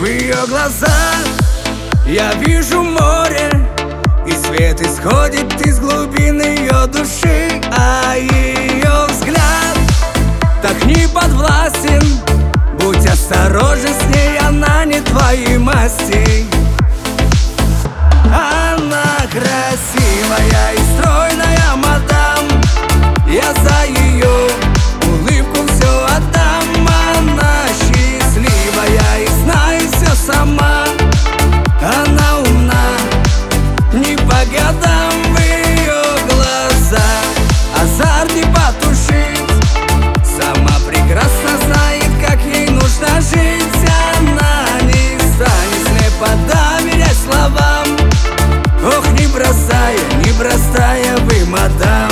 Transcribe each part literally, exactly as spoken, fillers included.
В ее глазах я вижу море, и свет исходит из глубин ее души. А ее взгляд так не подвластен. Будь осторожен с ней, она не твоей масти. Она красивая и стройная мадам, я за ее улыбку все отдам. Она счастливая и знает все сама. Она умна, не по годам. В ее глазах азарт не потушить. Сама прекрасно знает, как ей нужно жить. Она не станет слепо доверять словам. Ох, не бросая, не бросая вы, мадам.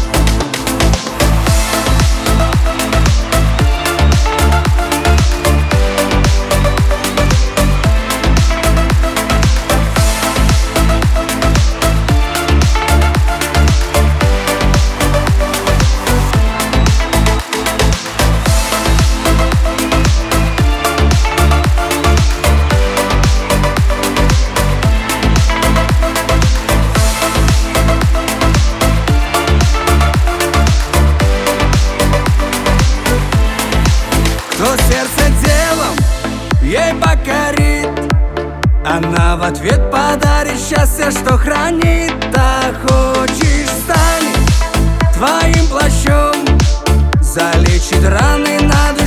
Кто сердце делом ей покорит, она в ответ подарит счастье, что хранит. А хочешь, станет твоим плащом, залечит раны на душе.